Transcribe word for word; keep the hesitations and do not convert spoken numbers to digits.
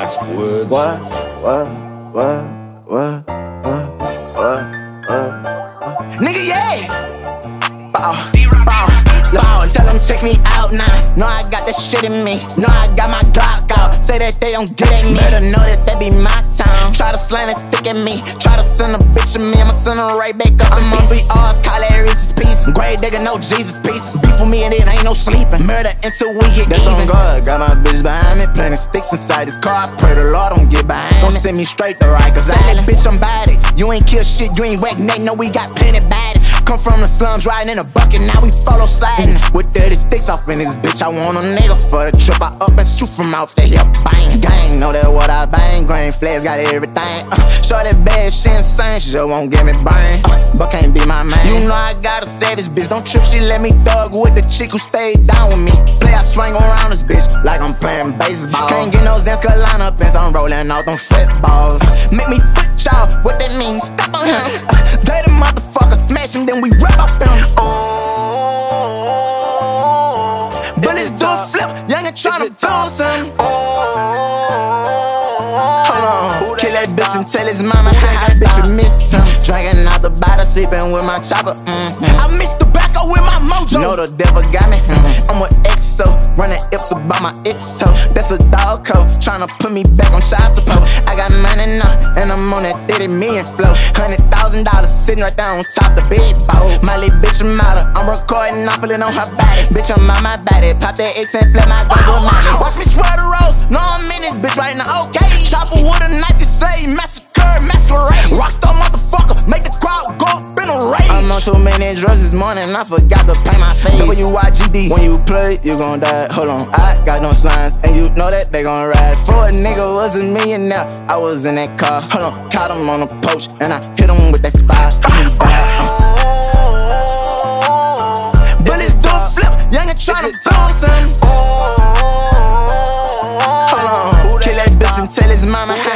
Relax words. What? What? What? What? What? What? What? Nigga, yeah! Bow, bow, bow. Tell them check me out now. Know I got that shit in me. Know I got my Glock out. Say that they don't get at me. Better know that that be my town. Try to slant and stick at me. Try to send a bitch to me. I'ma send her right back up. I'm on three R's, call that Reese's Pieces. Grave digger, no Jesus pieces. Beef with me and it ain't no sleeping. Murder until we get That's even. On God, got my bitch behind me. Planting sticks inside his car. I pray the Lord don't get behind. Don't send me straight to right. Cause I let bitch, I'm body. You ain't kill shit, you ain't whack neck. No, we got plenty bodies. Come from the slums, riding in a bucket, now we follow sliding. With thirty sticks off in this bitch, I want a nigga for the trip. I up and shoot from out the hip, bang, gang. Know that what I bang, grain flags got everything. Uh, Show that bad shit insane, she just won't give me brain. Uh, but can't be my man. You know I got a savage bitch, don't trip, she let me thug with the chick who stayed down with me. Play, I swing around this bitch like I'm playing baseball. Can't get no Zanska line up and I'm rolling out them footballs. Make me foot y'all, what that means? Step on him. Uh, dirty motherfucker, smash him, then we rip off him. Bullets do a flip, young and tryna blow something. Hold on, kill that bitch and tell his mama how I bitch you miss him. Drinking out the bottle, sleeping with my chopper. Mm-hmm. I mix tobacco with my mojo. Know the devil got me. Mm-hmm. I'm with X O, running Ips about my X O. That's a dog code, tryna put me back on child support. I got money now, and I'm on that thirty million flow. Hundred thousand dollars sitting right there on top the bed bowl. My little bitch, I'm out of, I'm recording, I'm feeling on her body. Bitch, I'm on my body, pop that X and flip my guns with mine. Watch me swear the rose, no I'm in this bitch right now, okay. Chopper with a knife, you say massacre, masquerade. Rockstar motherfucker, make the crowd go up in a rage. I'm on too many drugs this morning, I forgot to paint my face. W Y G D, when you play, you gon' die. Hold on, I got no slimes, and you know that they gon' ride. For a nigga was a millionaire, I was in that car. Hold on, caught him on a poach, and I hit him with that fire. Bullets do a flip, young and tryna blow something. Hold on, kill that bitch and tell his mama how